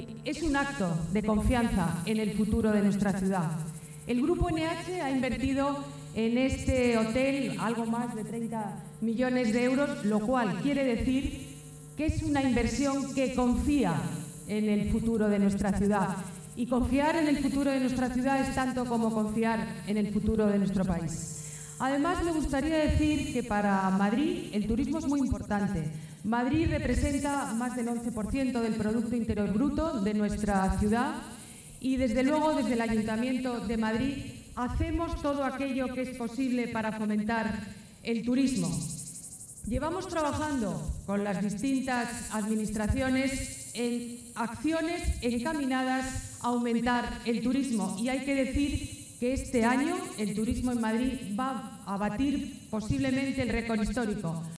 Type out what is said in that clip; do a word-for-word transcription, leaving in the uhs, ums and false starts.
es un acto de confianza en el futuro de nuestra ciudad. El Grupo N H ha invertido en este hotel algo más de treinta millones de euros, lo cual quiere decir que es una inversión que confía en el futuro de nuestra ciudad. Y confiar en el futuro de nuestra ciudad es tanto como confiar en el futuro de nuestro país. Además, me gustaría decir que para Madrid el turismo es muy importante. Madrid representa más del once por ciento del Producto Interior Bruto de nuestra ciudad y, desde luego, desde el Ayuntamiento de Madrid hacemos todo aquello que es posible para fomentar el turismo. Llevamos trabajando con las distintas administraciones en acciones encaminadas a aumentar el turismo y hay que decir que este año el turismo en Madrid va a batir posiblemente el récord histórico.